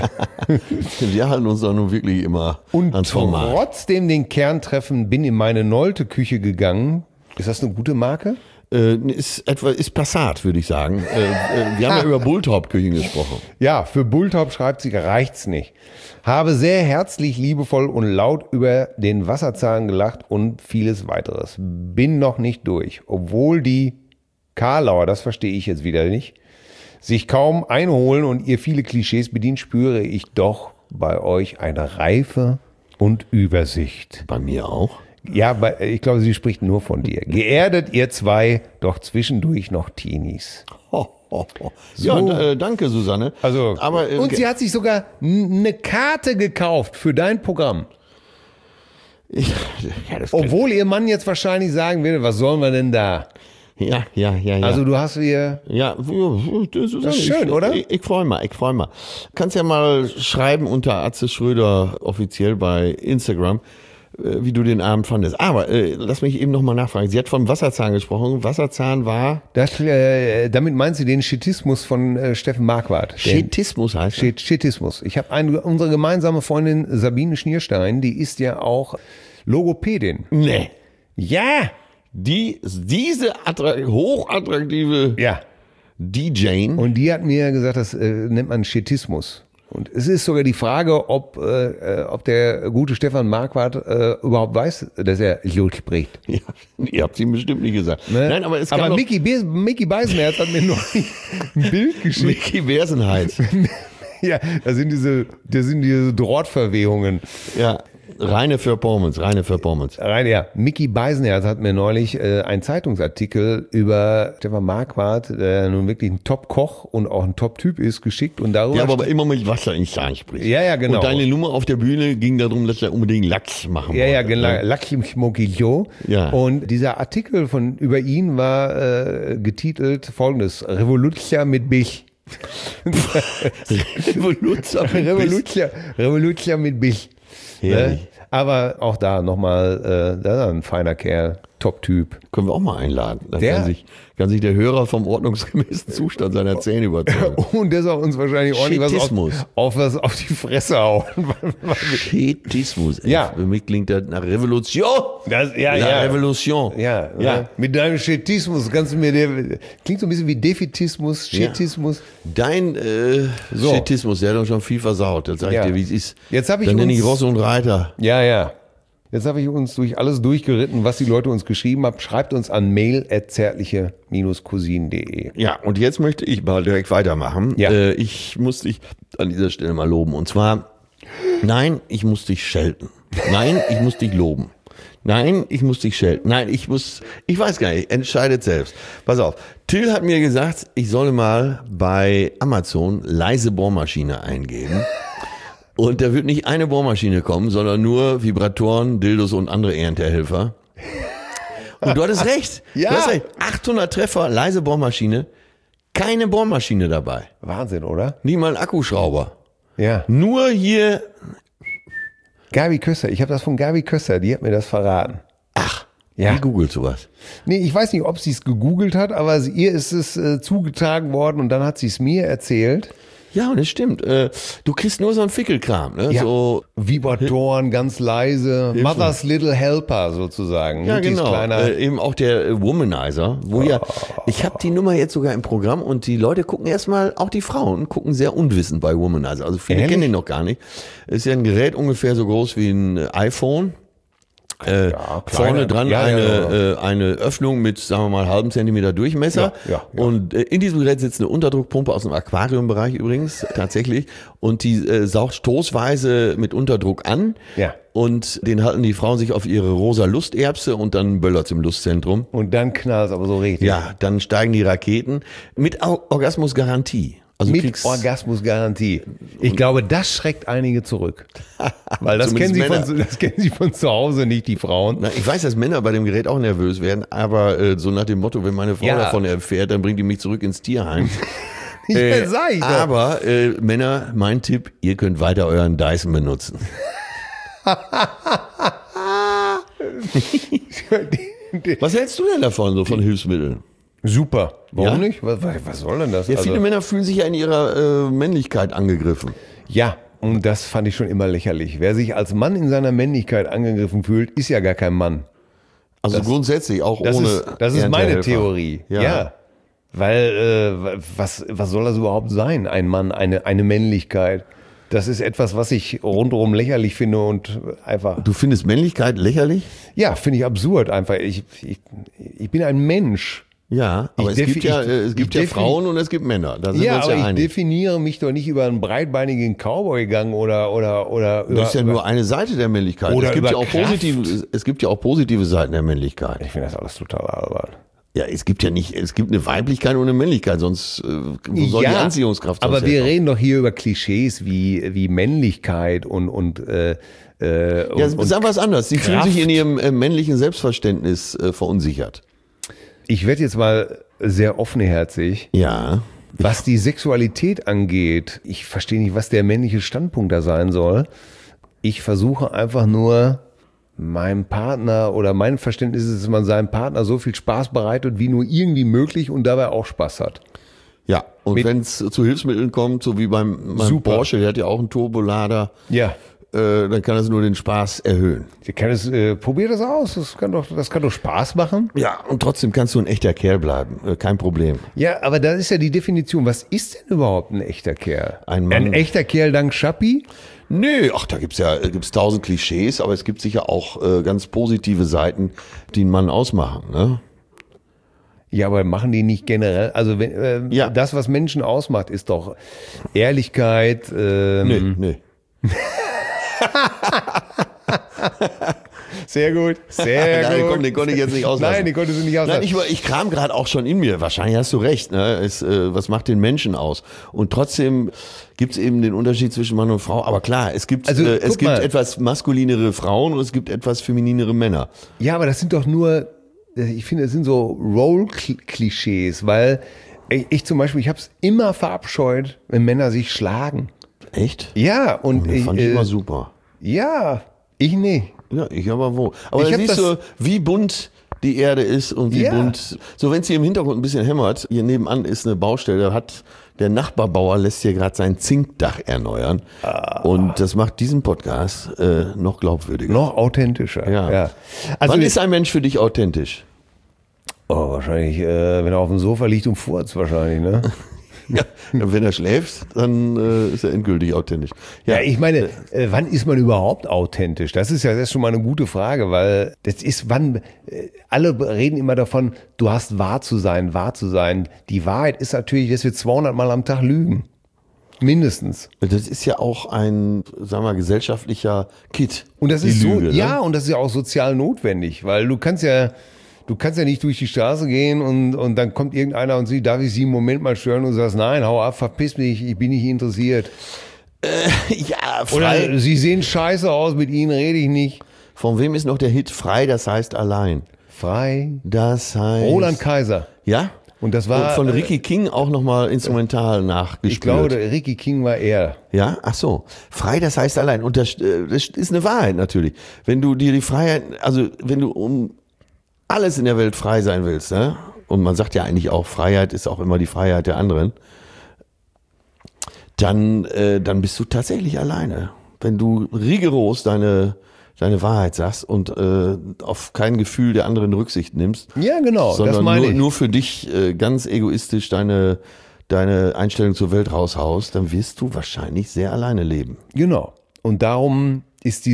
Wir halten uns doch nun wirklich immer ans Format. Und trotzdem den Kern treffen, bin in meine Nolte Küche gegangen. Ist das eine gute Marke? Ist Passat, würde ich sagen. Wir haben ja über Bulltop-Küchen gesprochen. Ja, für Bulltop schreibt sie, reicht's nicht. Habe sehr herzlich, liebevoll und laut über den Wasserzahn gelacht und vieles weiteres. Bin noch nicht durch. Obwohl die Karlauer, das verstehe ich jetzt wieder nicht, sich kaum einholen und ihr viele Klischees bedient, spüre ich doch bei euch eine Reife und Übersicht. Bei mir auch. Ja, ich glaube, sie spricht nur von dir. Geerdet ihr zwei, doch zwischendurch noch Teenies. So. Ja, danke, Susanne. Und sie hat sich sogar eine Karte gekauft für dein Programm. Obwohl ihr Mann jetzt wahrscheinlich sagen würde, was sollen wir denn da? Ja. Also du hast hier... Ja, das ist schön, oder? Ich freue mich. Kannst ja mal schreiben unter Atze Schröder offiziell bei Instagram, wie du den Abend fandest. Aber lass mich eben nochmal nachfragen. Sie hat vom Wasserzahn gesprochen. Wasserzahn war... damit meint sie den Schettismus von Steffen Marquardt. Schettismus heißt das? Schettismus. Ich habe unsere gemeinsame Freundin Sabine Schnierstein, die ist ja auch Logopädin. Nee. Ja. Diese hochattraktive DJ. Und die hat mir gesagt, das nennt man Schettismus. Und es ist sogar die Frage, ob der gute Stefan Marquardt überhaupt weiß, dass er Jod spricht. Ja, ihr habt es ihm bestimmt nicht gesagt. Ne? Nein, aber Mickey Beisenherz hat mir noch ein Bild geschickt. Mickey Beisenherz. Ja, das sind diese Drahtverwehungen. Ja. Reine Performance. Ja. Micky Beisenherz hat mir neulich einen Zeitungsartikel über Stefan Marquardt, der nun wirklich ein Top-Koch und auch ein Top-Typ ist, geschickt. Und darüber aber immer mit Wasser in Stein spricht. Ja, genau. Und deine Nummer auf der Bühne ging darum, dass er unbedingt Lachs machen wollte. Ja, genau. Lachs im Schmokillo. Ja. Und dieser Artikel über ihn war getitelt folgendes: Revolution mit Bich. Revolution mit Bich. Herrlich. Aber auch da nochmal, da ist ein feiner Kerl, Top-Typ. Können wir auch mal einladen. Da kann sich der Hörer vom ordnungsgemäßen Zustand seiner Zähne überzeugen. Und der soll uns wahrscheinlich ordentlich was auf die Fresse hauen. Schetismus. Ja. Für mich klingt das nach Revolution. Revolution. Ja. Mit deinem Schetismus kannst du mir, klingt so ein bisschen wie Defetismus, Schetismus. Dein Schetismus, der hat doch schon viel versaut. Das sag ich dir, wie es ist. Jetzt habe ich Dann nenne ich Ross und Reiter. Ja. Jetzt habe ich uns durch alles durchgeritten, was die Leute uns geschrieben haben. Schreibt uns an mail@zärtliche-cousinen.de. Ja, und jetzt möchte ich mal direkt weitermachen. Ja. Ich muss dich an dieser Stelle mal loben. Und zwar, nein, ich muss dich schelten. Nein, ich muss dich loben. Nein, ich muss dich schelten. Nein, ich weiß gar nicht, entscheidet selbst. Pass auf, Till hat mir gesagt, ich solle mal bei Amazon leise Bohrmaschine eingeben. Und da wird nicht eine Bohrmaschine kommen, sondern nur Vibratoren, Dildos und andere Erntehelfer. Und du hattest recht. Ja. Du hast recht. 800 Treffer, leise Bohrmaschine, keine Bohrmaschine dabei. Wahnsinn, oder? Nicht mal ein Akkuschrauber. Ja. Nur hier. Gabi Kösser, ich habe das von Gabi Kösser, die hat mir das verraten. Ach, ja. Wie googelt sowas? Nee, ich weiß nicht, ob sie es gegoogelt hat, aber ihr ist es zugetragen worden und dann hat sie es mir erzählt. Ja, und das stimmt. Du kriegst nur so einen Fickelkram, ne? Ja. So Vibratoren, ganz leise. Mother's Little Helper sozusagen. Ja, Mutis genau. Kleiner. Eben auch der Womanizer, wo ich habe die Nummer jetzt sogar im Programm und die Leute gucken erstmal, auch die Frauen gucken sehr unwissend bei Womanizer. Also viele kennen den noch gar nicht. Ist ja ein Gerät ungefähr so groß wie ein iPhone. Vorne dran eine Öffnung mit, sagen wir mal, halben Zentimeter Durchmesser. Ja. Und in diesem Gerät sitzt eine Unterdruckpumpe aus dem Aquariumbereich übrigens, tatsächlich. Und die saugt stoßweise mit Unterdruck an. Ja. Und den halten die Frauen sich auf ihre rosa Lusterbse und dann böllert's im Lustzentrum. Und dann knallt es aber so richtig. Ja, dann steigen die Raketen mit Orgasmusgarantie. Also mit Orgasmusgarantie. Ich glaube, das schreckt einige zurück. Weil das kennen sie von zu Hause nicht, die Frauen. Na, ich weiß, dass Männer bei dem Gerät auch nervös werden, aber so nach dem Motto, wenn meine Frau davon erfährt, dann bringt die mich zurück ins Tierheim. Sag ich doch. Aber Männer, mein Tipp, ihr könnt weiter euren Dyson benutzen. Was hältst du denn davon, so von Hilfsmitteln? Super. Warum nicht? Was soll denn das? Ja, viele Männer fühlen sich ja in ihrer Männlichkeit angegriffen. Ja, und das fand ich schon immer lächerlich. Wer sich als Mann in seiner Männlichkeit angegriffen fühlt, ist ja gar kein Mann. Also grundsätzlich auch ohne. Das ist meine Theorie. Ja. Weil, was soll das überhaupt sein? Ein Mann, eine Männlichkeit. Das ist etwas, was ich rundherum lächerlich finde und einfach. Du findest Männlichkeit lächerlich? Ja, finde ich absurd einfach. Ich bin ein Mensch. Ja, aber es gibt ja Frauen und es gibt Männer. Da sind wir uns aber ich einig. Definiere mich doch nicht über einen breitbeinigen Cowboy-Gang oder das ist ja nur eine Seite der Männlichkeit. Oder es gibt ja auch positive Seiten der Männlichkeit. Ich finde das alles total albern. Ja, es gibt eine Weiblichkeit und eine Männlichkeit, sonst wo soll die Anziehungskraft sein? Aber wir reden doch hier über Klischees wie Männlichkeit und sagen wir es anders. Sie fühlen sich in ihrem männlichen Selbstverständnis verunsichert. Ich werde jetzt mal sehr offenherzig. Ja. Was die Sexualität angeht, ich verstehe nicht, was der männliche Standpunkt da sein soll. Ich versuche einfach nur meinem Partner oder mein Verständnis ist, dass man seinem Partner so viel Spaß bereitet, wie nur irgendwie möglich und dabei auch Spaß hat. Ja, und wenn es zu Hilfsmitteln kommt, so wie beim Porsche, der hat ja auch einen Turbolader. Ja. Dann kann das nur den Spaß erhöhen. Probier das aus, das kann doch Spaß machen. Ja, und trotzdem kannst du ein echter Kerl bleiben, kein Problem. Ja, aber da ist ja die Definition, was ist denn überhaupt ein echter Kerl? Ein Mann. Ein echter Kerl dank Schappi? Nö, da gibt's 1000 Klischees, aber es gibt sicher auch ganz positive Seiten, die einen Mann ausmachen, ne? Ja, aber machen die nicht generell? Also das, was Menschen ausmacht, ist doch Ehrlichkeit. Nee. Sehr gut, sehr Nein, gut. Den konnte ich jetzt nicht auslassen. Nein, den konntest du nicht auslassen. Nein, ich kram gerade auch schon in mir. Wahrscheinlich hast du recht. Ne? Was macht den Menschen aus? Und trotzdem gibt es eben den Unterschied zwischen Mann und Frau. Aber klar, es gibt etwas maskulinere Frauen und es gibt etwas femininere Männer. Ja, aber das sind doch nur, ich finde, das sind so Role-Klischees, weil ich zum Beispiel, ich habe es immer verabscheut, wenn Männer sich schlagen. Echt? Ja, und das fand ich immer super. Ja, ich nicht. Ja, ich aber wo. Aber da siehst du, wie bunt die Erde ist und wie bunt. So, wenn es hier im Hintergrund ein bisschen hämmert, hier nebenan ist eine Baustelle, da hat der Nachbarbauer lässt hier gerade sein Zinkdach erneuern. Und das macht diesen Podcast noch glaubwürdiger. Noch authentischer. Ja. Also, wann ist ein Mensch für dich authentisch? Oh, wahrscheinlich, wenn er auf dem Sofa liegt und furzt wahrscheinlich, ne? Ja, wenn er schläft, dann ist er endgültig authentisch. Ja, ich meine, wann ist man überhaupt authentisch? Das ist schon mal eine gute Frage, weil das ist, alle reden immer davon, du hast wahr zu sein. Die Wahrheit ist natürlich, dass wir 200 Mal am Tag lügen. Mindestens. Das ist ja auch ein, sagen wir mal, gesellschaftlicher Kit. Und das ist Lüge, so, ja, und das ist ja auch sozial notwendig, weil du kannst ja nicht durch die Straße gehen und dann kommt irgendeiner und sagt, darf ich Sie einen Moment mal stören? Und du sagst, nein, hau ab, verpiss mich, ich bin nicht interessiert. Ja, frei. Oder Sie sehen scheiße aus, mit Ihnen rede ich nicht. Von wem ist noch der Hit frei, das heißt allein? Frei? Das heißt... Roland Kaiser. Ja? Und das war... Und von Ricky King auch nochmal instrumental nachgespielt. Ich glaube, der Ricky King war er. Ja? Ach so. Frei, das heißt allein. Und das ist eine Wahrheit natürlich. Wenn du dir die Freiheit, also wenn du um alles in der Welt frei sein willst, ne? Und man sagt ja eigentlich auch, Freiheit ist auch immer die Freiheit der anderen, dann bist du tatsächlich alleine. Wenn du rigoros deine Wahrheit sagst und auf kein Gefühl der anderen Rücksicht nimmst, ja, genau, sondern das meine ich. Nur für dich ganz egoistisch deine Einstellung zur Welt raushaust, dann wirst du wahrscheinlich sehr alleine leben. Genau. Und darum ist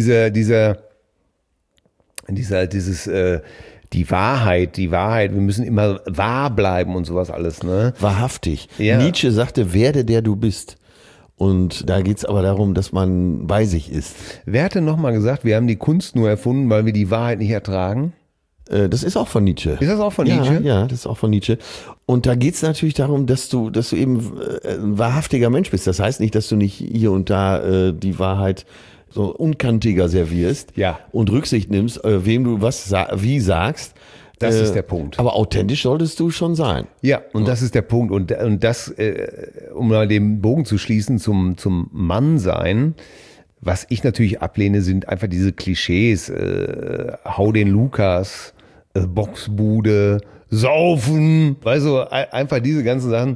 die Wahrheit, wir müssen immer wahr bleiben und sowas alles, ne? Wahrhaftig. Ja. Nietzsche sagte, werde der du bist. Und da geht's aber darum, dass man bei sich ist. Wer hatte nochmal gesagt, wir haben die Kunst nur erfunden, weil wir die Wahrheit nicht ertragen? Das ist auch von Nietzsche. Ist das auch von Nietzsche? Ja, das ist auch von Nietzsche. Und da geht's natürlich darum, dass du eben ein wahrhaftiger Mensch bist. Das heißt nicht, dass du nicht hier und da die Wahrheit so unkantiger servierst und Rücksicht nimmst, wem du wie sagst. Das ist der Punkt. Aber authentisch solltest du schon sein. Ja, und das ist der Punkt. Und das, um mal den Bogen zu schließen zum Mannsein, was ich natürlich ablehne, sind einfach diese Klischees. Hau den Lukas, Boxbude, Saufen, weißt du, einfach diese ganzen Sachen,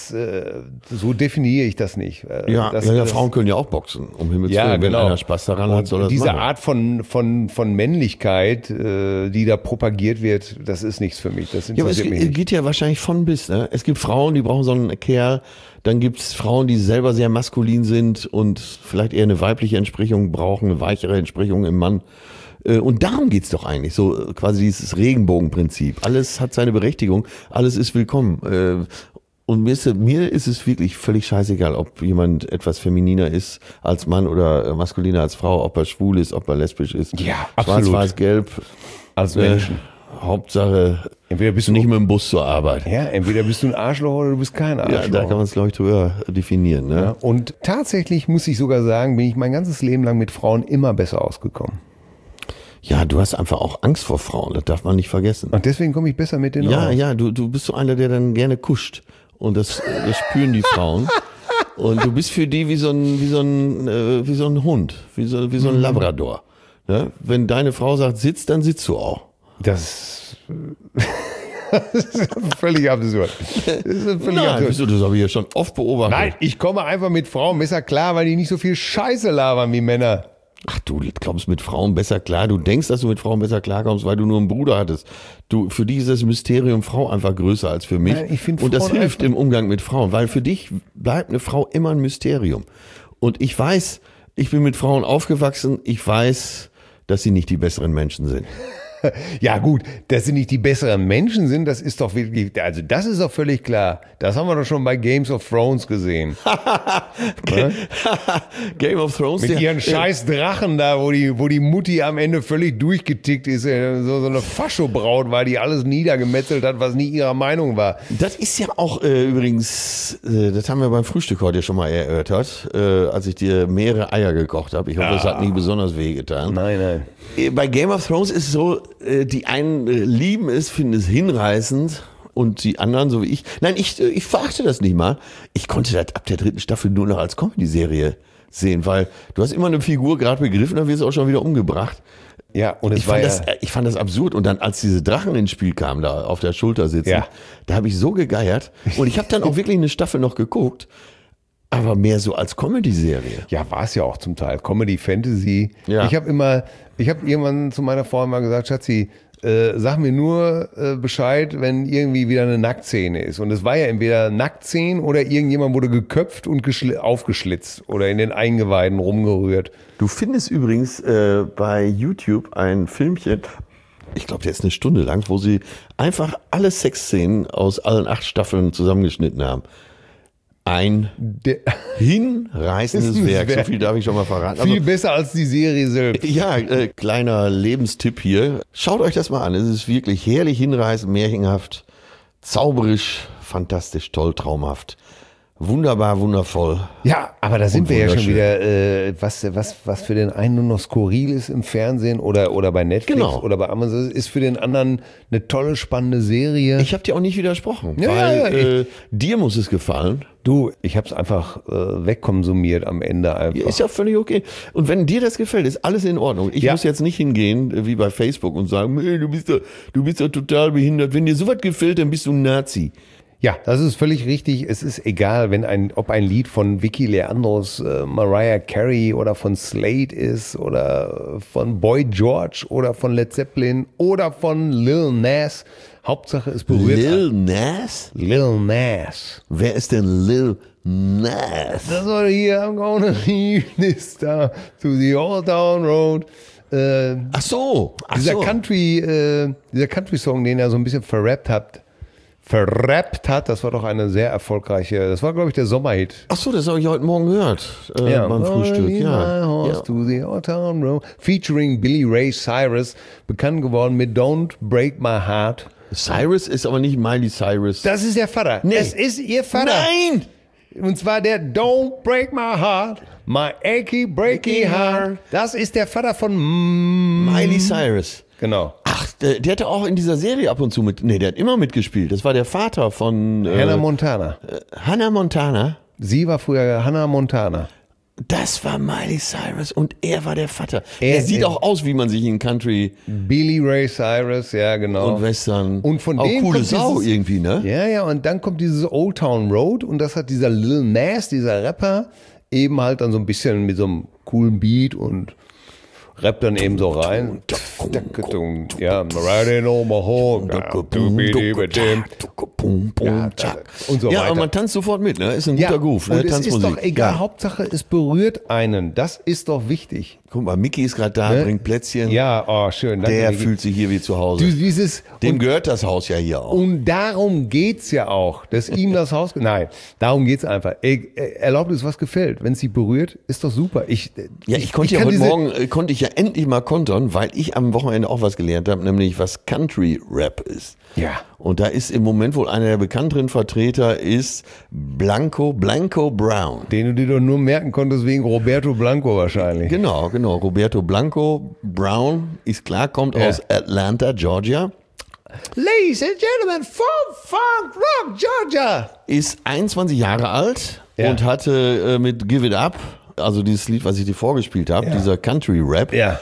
so definiere ich das nicht. Frauen können ja auch boxen, um Himmels Willen, wenn einer Spaß daran hat, soll das diese machen. Art von Männlichkeit, die da propagiert wird, das ist nichts für mich. Das interessiert mich nicht. Es geht ja wahrscheinlich von bis. Ne? Es gibt Frauen, die brauchen so einen Kerl, dann gibt es Frauen, die selber sehr maskulin sind und vielleicht eher eine weibliche Entsprechung brauchen, eine weichere Entsprechung im Mann. Und darum geht's doch eigentlich, so quasi dieses Regenbogenprinzip. Alles hat seine Berechtigung, alles ist willkommen. Und mir ist es wirklich völlig scheißegal, ob jemand etwas femininer ist als Mann oder maskuliner als Frau, ob er schwul ist, ob er lesbisch ist. Ja, absolut. Schwarz, weiß, gelb. Als Menschen. Hauptsache, entweder bist du nicht mit dem Bus zur Arbeit. Ja, entweder bist du ein Arschloch oder du bist kein Arschloch. Ja, da kann man es, glaube ich, drüber definieren. Ne? Ja, und tatsächlich muss ich sogar sagen, bin ich mein ganzes Leben lang mit Frauen immer besser ausgekommen. Ja, du hast einfach auch Angst vor Frauen, das darf man nicht vergessen. Und deswegen komme ich besser mit denen aus. Ja, du bist so einer, der dann gerne kuscht. Und das spüren die Frauen. Und du bist für die wie so ein Hund, wie so ein Labrador. Ne? Wenn deine Frau sagt, sitz, dann sitzt du auch. Das ist völlig absurd. Das habe ich ja schon oft beobachtet. Nein, ich komme einfach mit Frauen besser klar, weil die nicht so viel Scheiße labern wie Männer. Ach, du kommst mit Frauen besser klar. Du denkst, dass du mit Frauen besser klarkommst, weil du nur einen Bruder hattest. Für dich ist das Mysterium Frau einfach größer als für mich. Nein, und das hilft im Umgang mit Frauen, weil für dich bleibt eine Frau immer ein Mysterium. Und ich weiß, ich bin mit Frauen aufgewachsen. Ich weiß, dass sie nicht die besseren Menschen sind. Ja gut, dass sie nicht die besseren Menschen sind, das ist doch wirklich, also das ist doch völlig klar. Das haben wir doch schon bei Games of Thrones gesehen. Game of Thrones. Mit ihren scheiß Drachen da, wo die Mutti am Ende völlig durchgetickt ist, so eine Faschobraut war, die alles niedergemetzelt hat, was nie ihrer Meinung war. Das ist ja auch übrigens, das haben wir beim Frühstück heute schon mal erörtert, als ich dir mehrere Eier gekocht habe. Ich hoffe, das hat nicht besonders wehgetan. Nein. Bei Game of Thrones ist es so, die einen lieben es, finden es hinreißend und die anderen, so wie ich. Nein, ich verachte das nicht mal. Ich konnte das ab der 3. Staffel nur noch als Comedy-Serie sehen, weil du hast immer eine Figur gerade begriffen, dann wirst du auch schon wieder umgebracht. Ja, und ich fand das absurd. Und dann, als diese Drachen ins Spiel kamen, da auf der Schulter sitzen, da habe ich so gegeiert. Und ich habe dann auch wirklich eine Staffel noch geguckt. Aber mehr so als Comedy-Serie. Ja, war es ja auch zum Teil. Comedy, Fantasy. Ja. Ich habe irgendwann zu meiner Frau mal gesagt, Schatzi, sag mir nur Bescheid, wenn irgendwie wieder eine Nacktszene ist. Und es war ja entweder Nacktszene oder irgendjemand wurde geköpft und aufgeschlitzt oder in den Eingeweiden rumgerührt. Du findest übrigens bei YouTube ein Filmchen, ich glaube, der ist eine Stunde lang, wo sie einfach alle Sexszenen aus allen 8 Staffeln zusammengeschnitten haben. Ein hinreißendes Werk, so viel darf ich schon mal verraten. Viel besser als die Serie selbst. Ja, kleiner Lebenstipp hier. Schaut euch das mal an. Es ist wirklich herrlich hinreißend, märchenhaft, zauberisch, fantastisch, toll, traumhaft. Wunderbar, wundervoll. Ja, aber da sind wir ja schon wieder, was für den einen nur noch skurril ist im Fernsehen oder bei Netflix oder bei Amazon, ist für den anderen eine tolle, spannende Serie. Ich habe dir auch nicht widersprochen, weil dir muss es gefallen. Du, ich habe es einfach wegkonsumiert am Ende einfach. Ist ja völlig okay. Und wenn dir das gefällt, ist alles in Ordnung. Ich muss jetzt nicht hingehen, wie bei Facebook, und sagen, hey, du bist doch total behindert. Wenn dir sowas gefällt, dann bist du ein Nazi. Ja, das ist völlig richtig. Es ist egal, ob ein Lied von Vicky Leandros, Mariah Carey oder von Slade ist oder von Boy George oder von Led Zeppelin oder von Lil Nas. Hauptsache es berührt. Lil Nas? Lil Nas. Wer ist denn Lil Nas? Das war hier, I'm gonna leave this town to the old town road. Ach so. Dieser Country-Song, den er so ein bisschen verrappt hat, das war doch eine sehr erfolgreiche, das war, glaube ich, der Sommerhit. Ach so, das habe ich heute Morgen gehört beim Frühstück. To the old town road. Featuring Billy Ray Cyrus, bekannt geworden mit Don't Break My Heart. Cyrus ist aber nicht Miley Cyrus. Das ist der Vater. Nee. Das ist ihr Vater. Nein! Und zwar der Don't Break My Heart, My Achy Breaky Heart. Das ist der Vater von Miley Cyrus. Genau. Ach, der hatte auch in dieser Serie ab und zu der hat immer mitgespielt. Das war der Vater von Hannah Montana. Hannah Montana? Sie war früher Hannah Montana. Das war Miley Cyrus und er war der Vater. Er sieht auch aus, wie man sich in Country... Billy Ray Cyrus, ja genau. Und Western. Und von auch dem coole kommt Sau irgendwie, ne? Ja, und dann kommt dieses Old Town Road und das hat dieser Lil Nas, dieser Rapper, eben halt dann so ein bisschen mit so einem coolen Beat und rappt dann eben so rein. Ja, riding on my horse. Und so ja, weiter. und man tanzt sofort mit, ne? Ist ein guter Groove, ne? Und es ist doch egal, ja. Hauptsache es berührt einen. Das ist doch wichtig. Guck mal, Micky ist gerade da, Ne? bringt Plätzchen. Ja, oh, schön. Danke, Der Micky. fühlt sich hier wie zu Hause. Dem gehört das Haus ja hier auch. Und darum geht's ja auch, dass ihm das Haus... Nein, darum geht's einfach. Erlaubt es, was gefällt. Wenn es sie berührt, ist doch super. Ich konnte ja heute Morgen endlich mal kontern, weil ich am Wochenende auch was gelernt habe, nämlich was Country Rap ist. Ja. Und da ist im Moment wohl einer der bekannteren Vertreter ist Blanco Brown. Den du dir doch nur merken konntest wegen Roberto Blanco wahrscheinlich. Genau. Roberto Blanco Brown ist klar, kommt aus Atlanta, Georgia. Ladies and Gentlemen, Funk Rock, Georgia. Ist 21 Jahre alt und hatte mit Give It Up, also dieses Lied, was ich dir vorgespielt habe, dieser Country Rap. Ja.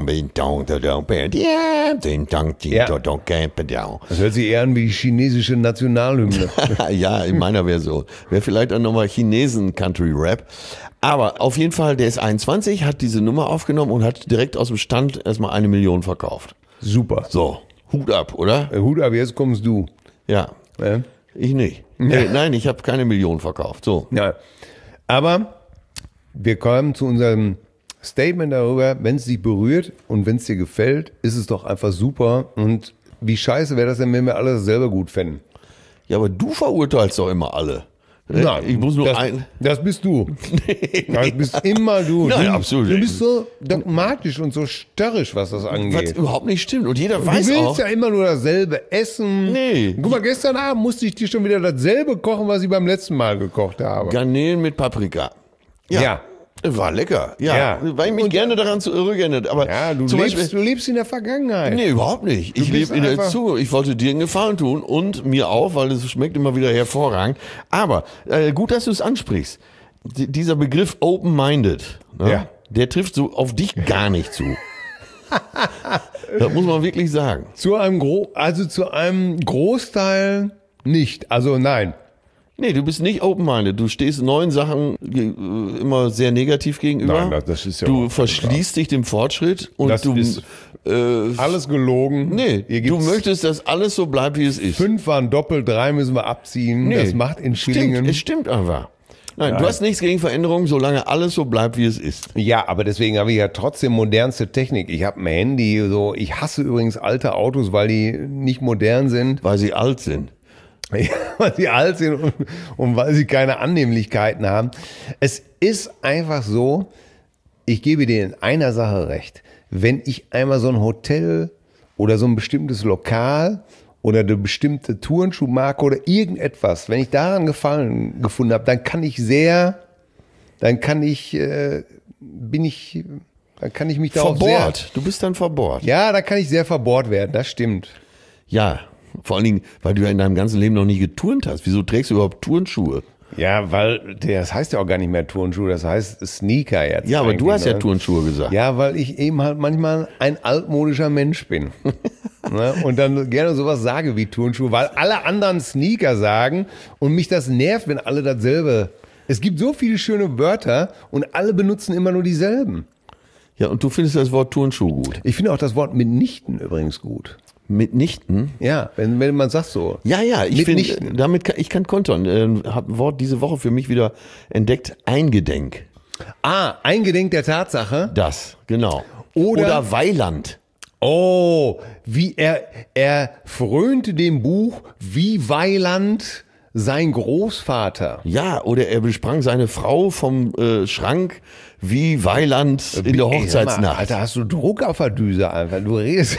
Das hört sich eher an wie die chinesische Nationalhymne. Ja, in meiner Version. Wäre vielleicht dann nochmal Chinesen Country Rap. Aber auf jeden Fall, der ist 21, hat diese Nummer aufgenommen und hat direkt aus dem Stand erstmal 1 Million verkauft. Super. So, Hut ab, oder? Hut ab, jetzt kommst du. Ja. Ich nicht. Nein, ich habe keine Million verkauft. So. Ja. Aber wir kommen zu unserem Statement darüber, wenn es dich berührt und wenn es dir gefällt, ist es doch einfach super. Und wie scheiße wäre das denn, wenn wir alle selber gut fänden? Ja, aber du verurteilst doch immer alle. Nein, ich muss nur das bist du. Das bist immer du. Nein, absolut. Du bist so dogmatisch und so störrisch, was das angeht. Was überhaupt nicht stimmt. Und jeder weiß auch. Du willst ja immer nur dasselbe essen. Nee. Guck mal, gestern Abend musste ich dir schon wieder dasselbe kochen, was ich beim letzten Mal gekocht habe. Garnelen mit Paprika. Ja. War lecker. Ja. Weil ich mich gerne daran zurückerinnert. Aber ja, du lebst in der Vergangenheit. Nee, überhaupt nicht. Ich lebe in der Zukunft. Ich wollte dir einen Gefallen tun und mir auch, weil es schmeckt immer wieder hervorragend. Aber gut, dass du es ansprichst. Dieser Begriff open-minded, ne? Der trifft so auf dich gar nicht zu. Das muss man wirklich sagen. Zu einem Großteil nicht. Also nein. Nee, du bist nicht open-minded. Du stehst neuen Sachen immer sehr negativ gegenüber. Nein, das ist ja du verschließt dich dem Fortschritt und das ist alles gelogen. Nee, du möchtest, dass alles so bleibt, wie es ist. 5 waren doppelt, 3 müssen wir abziehen. Nee, das macht in Schillingen. Es stimmt einfach. Nein, du hast nichts gegen Veränderungen, solange alles so bleibt, wie es ist. Ja, aber deswegen habe ich ja trotzdem modernste Technik. Ich habe ein Handy, so. Ich hasse übrigens alte Autos, weil die nicht modern sind. Weil sie alt sind. Ja, weil sie alt sind und weil sie keine Annehmlichkeiten haben. Es ist einfach so, ich gebe dir in einer Sache recht. Wenn ich einmal so ein Hotel oder so ein bestimmtes Lokal oder eine bestimmte Turnschuhmarke oder irgendetwas, wenn ich daran Gefallen gefunden habe, dann kann ich mich darauf verbohrt. Du bist dann verbohrt. Ja, da kann ich sehr verbohrt werden, das stimmt. Ja, vor allen Dingen, weil du ja in deinem ganzen Leben noch nie geturnt hast. Wieso trägst du überhaupt Turnschuhe? Ja, weil das heißt ja auch gar nicht mehr Turnschuhe, das heißt Sneaker jetzt. Ja, aber du hast ja Turnschuhe gesagt. Ja, weil ich eben halt manchmal ein altmodischer Mensch bin. Ne? Und dann gerne sowas sage wie Turnschuhe, weil alle anderen Sneaker sagen und mich das nervt, wenn alle dasselbe. Es gibt so viele schöne Wörter und alle benutzen immer nur dieselben. Ja, und du findest das Wort Turnschuh gut? Ich finde auch das Wort mitnichten übrigens gut. Mitnichten? Ja, wenn man sagt so. Ja, ich finde, ich kann kontern. Habe ein Wort diese Woche für mich wieder entdeckt, Eingedenk. Eingedenk der Tatsache? Das, genau. Oder Weiland. Oh, wie er frönte dem Buch wie Weiland sein Großvater. Ja, oder er besprang seine Frau vom Schrank wie Weiland in der Hochzeitsnacht. Alter, hast du Druck auf der Düse einfach. Du redest.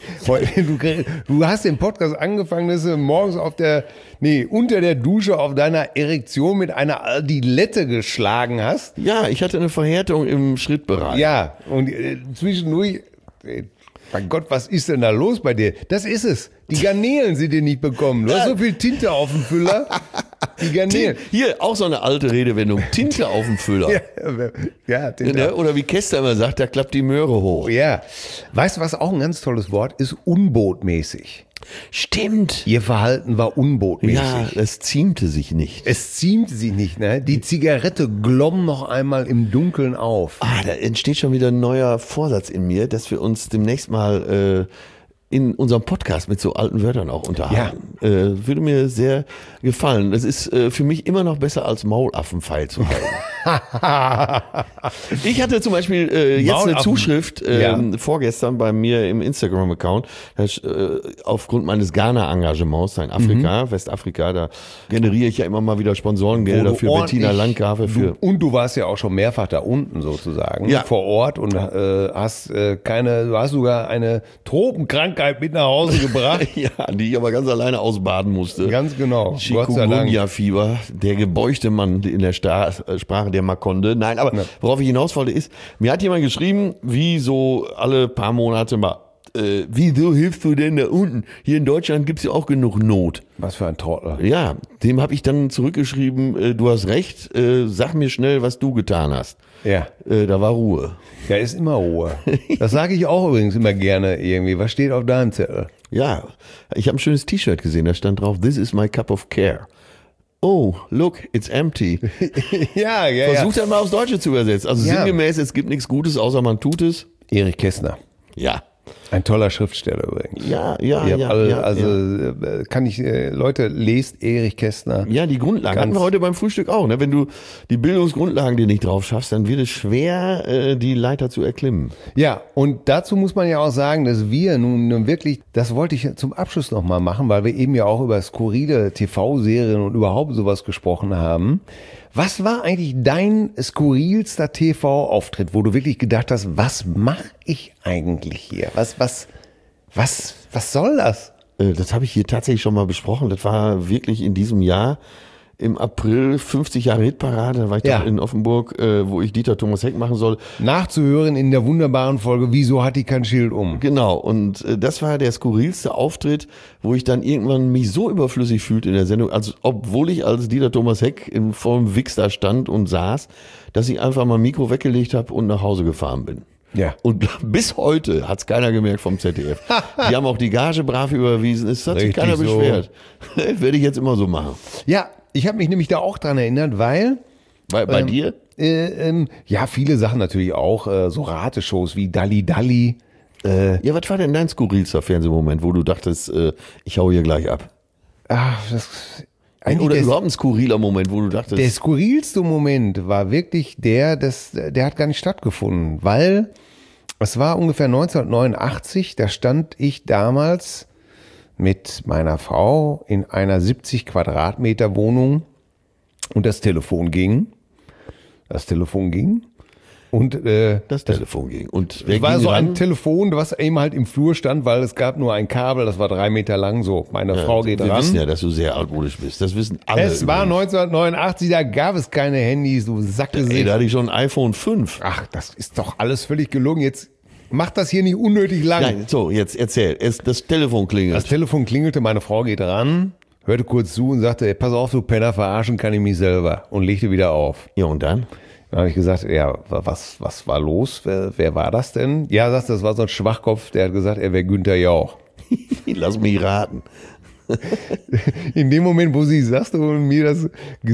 Du hast den Podcast angefangen, dass du morgens unter der Dusche auf deiner Erektion mit einer Adilette geschlagen hast. Ja, ich hatte eine Verhärtung im Schrittbereich. Ja, und zwischendurch, mein Gott, was ist denn da los bei dir? Das ist es. Die Garnelen sind dir nicht bekommen. Du hast so viel Tinte auf dem Füller. Die Garnelen. Hier, auch so eine alte Redewendung. Tinte auf dem Füller. Ja, Tinte. Oder wie Kester immer sagt, da klappt die Möhre hoch. Ja. Weißt du, was auch ein ganz tolles Wort ist? Unbotmäßig. Stimmt. Ihr Verhalten war unbotmäßig. Ja, es ziemte sich nicht. Es ziemte sich nicht, ne? Die Zigarette glomm noch einmal im Dunkeln auf. Da entsteht schon wieder ein neuer Vorsatz in mir, dass wir uns demnächst mal in unserem Podcast mit so alten Wörtern auch unterhalten. Ja. Würde mir sehr gefallen. Das ist für mich immer noch besser als Maulaffenpfeil zu halten. Ich hatte zum Beispiel jetzt eine Zuschrift vorgestern bei mir im Instagram-Account, aufgrund meines Ghana-Engagements in Afrika, Westafrika, da generiere ich ja immer mal wieder Sponsorengelder für Bettina Landgraf. Und du warst ja auch schon mehrfach da unten sozusagen, vor Ort und hast sogar eine Tropenkrankheit mit nach Hause gebracht. Ja, die ich aber ganz alleine ausbaden musste. Ganz genau. Chikungunya-Fieber, der gebeugte Mann in der Sprache der Makonde. Nein, aber worauf ich hinaus wollte ist, mir hat jemand geschrieben, wie so alle paar Monate mal, wieso hilfst du denn da unten? Hier in Deutschland gibt's ja auch genug Not. Was für ein Trottel. Ja, dem habe ich dann zurückgeschrieben, du hast recht, sag mir schnell, was du getan hast. Ja. Da war Ruhe. Ja, ist immer Ruhe. Das sage ich auch übrigens immer gerne irgendwie. Was steht auf deinem Zettel? Ja, ich habe ein schönes T-Shirt gesehen, da stand drauf, this is my cup of care. Oh, look, it's empty. Ja. Versuch dann mal aufs Deutsche zu übersetzen. Also sinngemäß, es gibt nichts Gutes, außer man tut es. Erich Kästner. Ja. Ein toller Schriftsteller übrigens. Ja. Kann ich, Leute, lest Erich Kästner. Ja, die Grundlagen hatten wir heute beim Frühstück auch. Ne? Wenn du die Bildungsgrundlagen dir nicht drauf schaffst, dann wird es schwer, die Leiter zu erklimmen. Ja, und dazu muss man ja auch sagen, dass wir nun wirklich, das wollte ich zum Abschluss nochmal machen, weil wir eben ja auch über skurrile TV-Serien und überhaupt sowas gesprochen haben. Was war eigentlich dein skurrilster TV-Auftritt, wo du wirklich gedacht hast, was mache ich eigentlich hier? Was soll das? Das habe ich hier tatsächlich schon mal besprochen. Das war wirklich in diesem Jahr im April 50 Jahre Hitparade. Da war ich doch in Offenburg, wo ich Dieter Thomas Heck machen soll. Nachzuhören in der wunderbaren Folge, wieso hat die kein Schild um? Genau, und das war der skurrilste Auftritt, wo ich dann irgendwann mich so überflüssig fühlte in der Sendung, als obwohl ich als Dieter Thomas Heck in vollem Wix da stand und saß, dass ich einfach mal Mikro weggelegt habe und nach Hause gefahren bin. Ja. Und bis heute hat's keiner gemerkt vom ZDF. Die haben auch die Gage brav überwiesen. Es hat sich keiner beschwert. Werde ich jetzt immer so machen. Ja, ich habe mich nämlich da auch dran erinnert, weil... Bei dir? Ja, viele Sachen natürlich auch. So Rateshows wie Dalli Dalli. Ja, was war denn dein skurrilster Fernsehmoment, wo du dachtest, ich hau hier gleich ab? Ach, oder überhaupt ein skurriler Moment, wo du dachtest... Der skurrilste Moment war wirklich der hat gar nicht stattgefunden, weil es war ungefähr 1989, da stand ich damals mit meiner Frau in einer 70 Quadratmeter Wohnung und das Telefon ging. Und das Telefon ging. Und wer war so ein Telefon, was eben halt im Flur stand, weil es gab nur ein Kabel, das war 3 Meter lang. So, meine Frau geht ran. Wir wissen ja, dass du sehr altmodisch bist. Das wissen alle. Es war 1989, da gab es keine Handys, du Sackgesicht. Ey, da hatte ich schon ein iPhone 5. Ach, das ist doch alles völlig gelungen. Jetzt mach das hier nicht unnötig lang. Nein, so, jetzt erzähl. Das Telefon klingelt. Das Telefon klingelte, meine Frau geht ran, hörte kurz zu und sagte, ey, pass auf, du Penner, verarschen kann ich mich selber. Und legte wieder auf. Ja, und dann? Dann habe ich gesagt, ja, was war los? Wer war das denn? Ja, das war so ein Schwachkopf, der hat gesagt, er wäre Günther Jauch. Lass mich raten. In dem Moment, wo sie sagte und mir das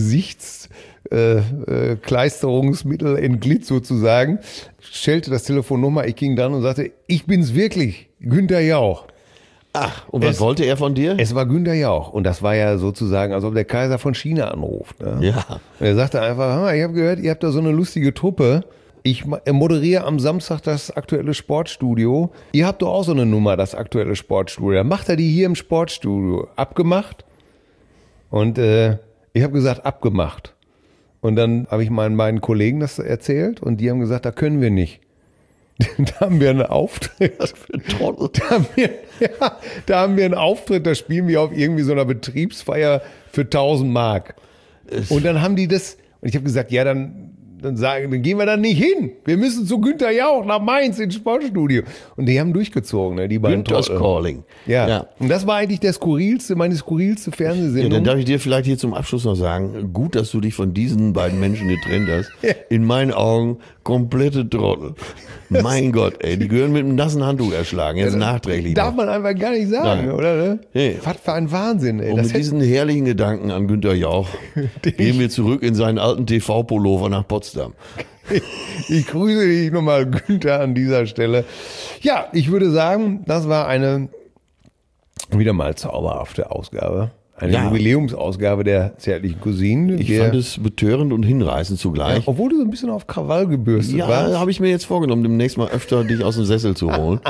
Gesichtskleisterungsmittel entglitt sozusagen, stellte das Telefon nochmal, ich ging dran und sagte, ich bin's wirklich, Günther Jauch. Ach, und was wollte er von dir? Es war Günther Jauch und das war ja sozusagen, als ob der Kaiser von China anruft. Ne? Ja. Und er sagte einfach, ich habe gehört, ihr habt da so eine lustige Truppe. Ich moderiere am Samstag das aktuelle Sportstudio. Ihr habt doch auch so eine Nummer, das aktuelle Sportstudio. Dann macht er die hier im Sportstudio. Abgemacht? Und ich habe gesagt, abgemacht. Und dann habe ich meinen beiden Kollegen das erzählt und die haben gesagt, da können wir nicht. Da haben wir einen Auftritt. Was für ein Trottel. Da haben wir einen Auftritt, da spielen wir auf irgendwie so einer Betriebsfeier für 1000 Mark. Und dann haben die das, und ich habe gesagt, ja, dann gehen wir da nicht hin. Wir müssen zu Günther Jauch nach Mainz ins Sportstudio. Und die haben durchgezogen, ne, die beiden Günthers Calling. Ja. Und das war eigentlich meine skurrilste Fernsehsendung. Ja, dann darf ich dir vielleicht hier zum Abschluss noch sagen, gut, dass du dich von diesen beiden Menschen getrennt hast. Ja. In meinen Augen komplette Trottel. Mein Gott, ey, die gehören mit einem nassen Handtuch erschlagen, jetzt nachträglich. Darf man einfach gar nicht sagen, nein, oder? Ne? Nee. Was für ein Wahnsinn, ey. Und mit diesen herrlichen Gedanken an Günther Jauch gehen wir zurück in seinen alten TV-Pullover nach Potsdam. Ich grüße dich nochmal, Günther, an dieser Stelle. Ja, ich würde sagen, das war eine wieder mal zauberhafte Ausgabe. Eine Jubiläumsausgabe der zärtlichen Cousinen. Ich fand es betörend und hinreißend zugleich. Ja, obwohl du so ein bisschen auf Krawall gebürstet warst. Ja, habe ich mir jetzt vorgenommen, demnächst mal öfter dich aus dem Sessel zu holen.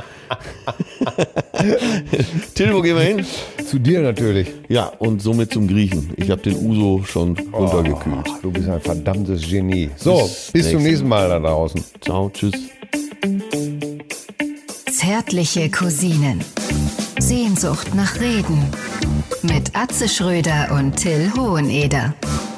Till, wo gehen wir hin? Zu dir natürlich. Ja, und somit zum Griechen. Ich habe den Uso schon runtergekühlt. Du bist ein verdammtes Genie. So, bis zum nächsten Mal da draußen. Ciao, tschüss. Zärtliche Cousinen. Sehnsucht nach Reden. Mit Atze Schröder und Till Hoheneder.